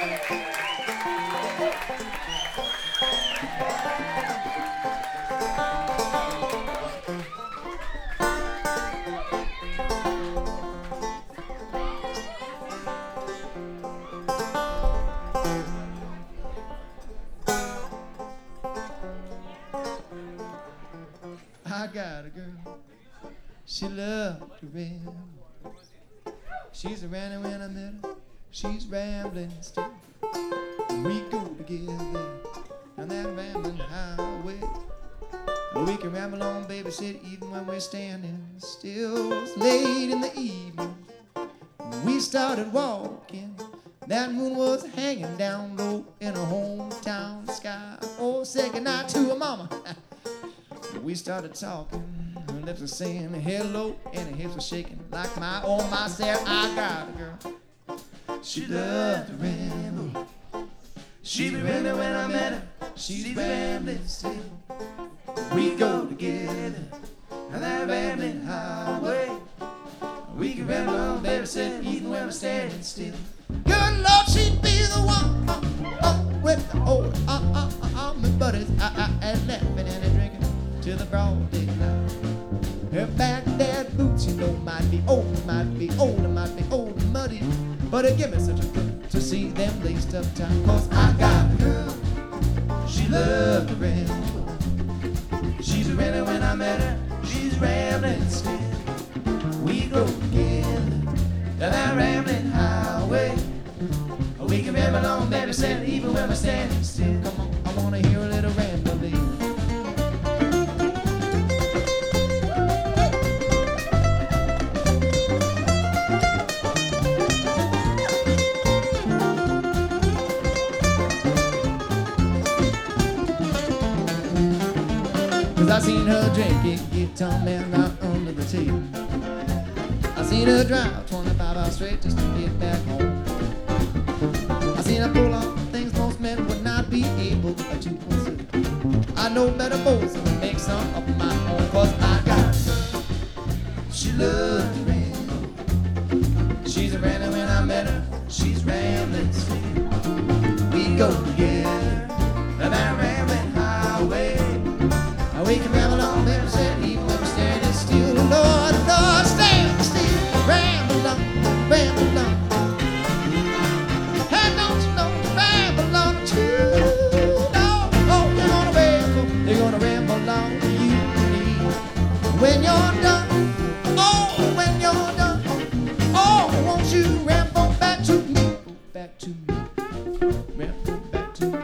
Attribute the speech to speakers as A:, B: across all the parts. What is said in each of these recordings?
A: I got a girl, she loved to ramble. She's a running when I met her, she's rambling still. We go together on that rambling highway. We can ramble on, baby, sit even when we're standing still. It's late in the evening, we started walking. That moon was hanging down low in her hometown sky. Oh, say goodnight to her mama. We started talking, her lips were saying hello, and her hips were shaking like my own myself. I got a girl, she loved to ramble. She be rambling when I met her, she's rambling still. We go together on that rambling highway. We can ramble on, baby, sit even when we're standing still. Good Lord, she'd be the one with the old army buddies, and laughing and drinking till the broad daylight. Her Baghdad boots, you know, might be old, might be old and muddy, but it give me such a thrill to see them laced up tight. 'Cause I got a girl, she loved to ramble. She's a rambling when I met her, she's rambling still. We go together down that rambling highway. We can ramble on, baby, said even when we're standing still. Come on, I wanna hear a little rambling. I seen her drink, get tongue man right under the table. I seen her drive 25 hours straight just to get back home. I seen her pull off things most men would not be able to consider. I know better boys than to make some of my own. 'Cause I got her, she loved to ramble. She's a rambling when I met her, she's rambling still. We go together on that rambling highway. We can ramble on, baby, said even when we're standing still. Lord, Lord, stand still, ramble on, ramble on. Hey, don't you know, ramble on too. No, oh, they're gonna ramble on you and me. When you're done, oh, when you're done, oh, won't you ramble back to me, back to me, ramble back to me.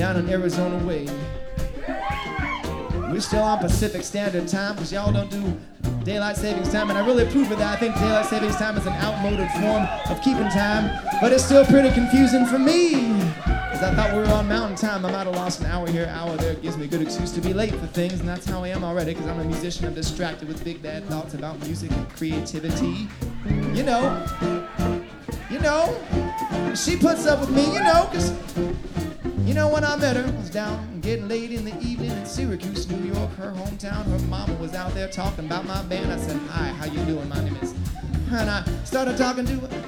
A: down in Arizona way. We're still on Pacific Standard Time because y'all don't do daylight savings time, and I really approve of that. I think daylight savings time is an outmoded form of keeping time, but it's still pretty confusing for me because I thought we were on mountain time. I might have lost an hour here, hour there. It gives me a good excuse to be late for things, and that's how I am already because I'm a musician. I'm distracted with big bad thoughts about music and creativity. You know, she puts up with me, because when I met her, I was down getting late in the evening in Syracuse, New York, her hometown. Her mama was out there talking about my band. I said, hi, how you doing? My name is... And I started talking to her,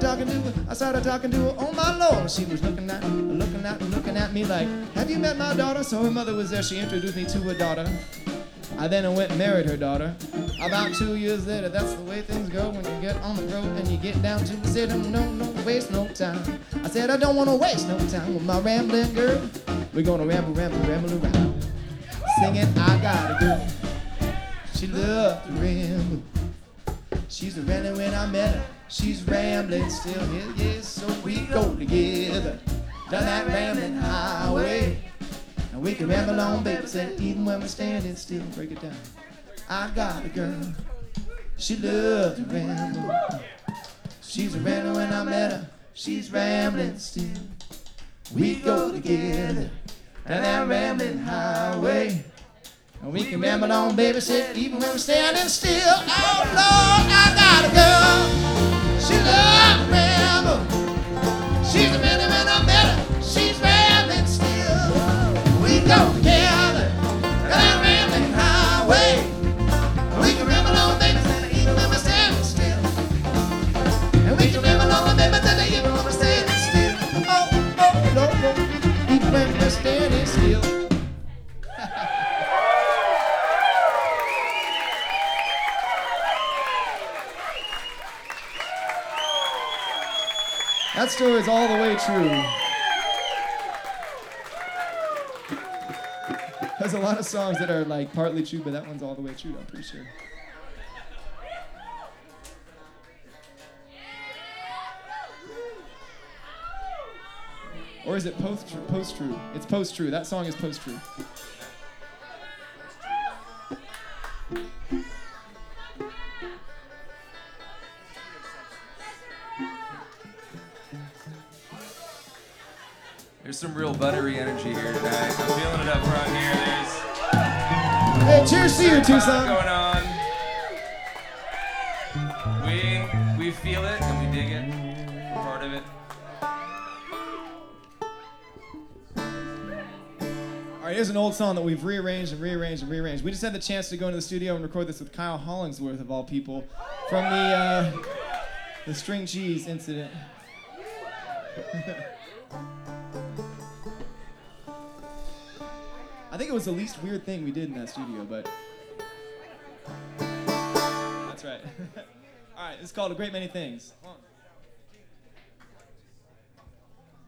A: oh my Lord. She was looking at me like, have you met my daughter? So her mother was there, she introduced me to her daughter. I then went and married her daughter. About 2 years later, that's the way things go when you get on the road and you get down to the city. No, waste no time. I said, I don't want to waste no time with my rambling girl. We're gonna ramble around. Singing, I got a girl. She loves to ramble. She's a rambling when I met her. She's rambling still, yes. So we go together down that rambling highway. And we can ramble on, baby, say, even when we're standing still. Break it down. I got a girl. She loves to ramble. She's a rambling when I met her. She's rambling still. We go together down that rambling highway. And we can ramble on, baby, say, even when we're standing still. Oh, Lord, I got a girl. She loves to ramble. She's a rambling when I met her. She's rambling still. We go together down that rambling highway. We can ramble on, baby, even when we're standing still. And we can ramble on, baby, even when we're standing still. Oh, Lord, even when we're standing still. That story is all the way true. There's a lot of songs that are like partly true, but that one's all the way true, I'm pretty sure. Or is it post-true? It's post-true. That song is post-true.
B: There's some real buttery energy here tonight. I'm feeling it up front here.
A: Hey, cheers to you, Tucson.
B: Going on. We feel it and we dig it. We're part of it.
A: All right, here's an old song that we've rearranged. We just had the chance to go into the studio and record this with Kyle Hollingsworth, of all people, from the string cheese incident. I think it was the least weird thing we did in that studio, but that's right. All right, this is called A Great Many Things. Hold on.